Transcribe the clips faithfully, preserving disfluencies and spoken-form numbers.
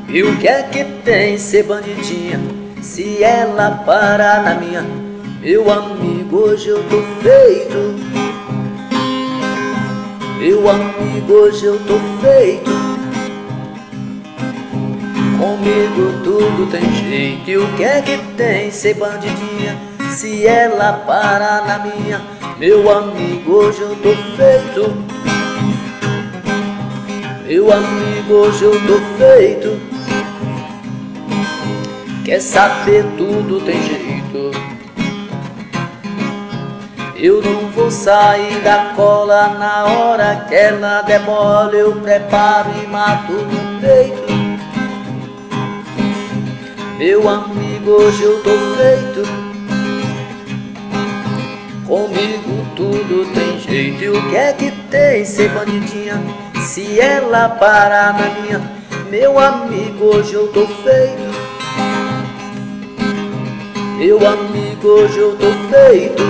E o que é que tem ser bandidinha se ela parar na minha? Meu amigo, hoje eu tô feito. Meu amigo, hoje eu tô feito. Comigo tudo tem jeito. E o que é que tem ser bandidinha se ela parar na minha? Meu amigo, hoje eu tô feito. Meu amigo, hoje eu tô feito. Quer saber, tudo tem jeito. Eu não vou sair da cola na hora que ela der bola. Eu preparo e mato no peito. Meu amigo, hoje eu tô feito. Comigo tudo tem jeito. E o que é que tem ser bandidinha se ela parar na minha? Meu amigo, hoje eu tô feito. Meu amigo, hoje eu tô feito.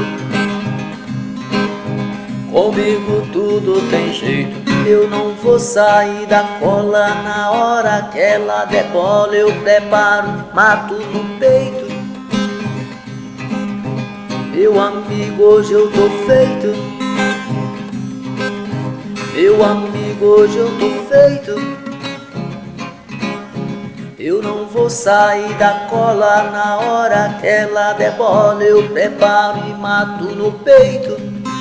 Comigo tudo tem jeito. Eu não vou sair da cola na hora que ela der bola. Eu preparo, mato no peito. Meu amigo, hoje eu tô feito. Meu amigo, hoje eu tô feito. Eu não vou sair da cola na hora que ela der bola. Eu preparo e mato no peito.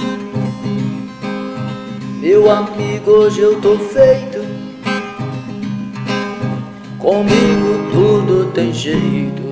Meu amigo, hoje eu tô feito. Comigo tudo tem jeito.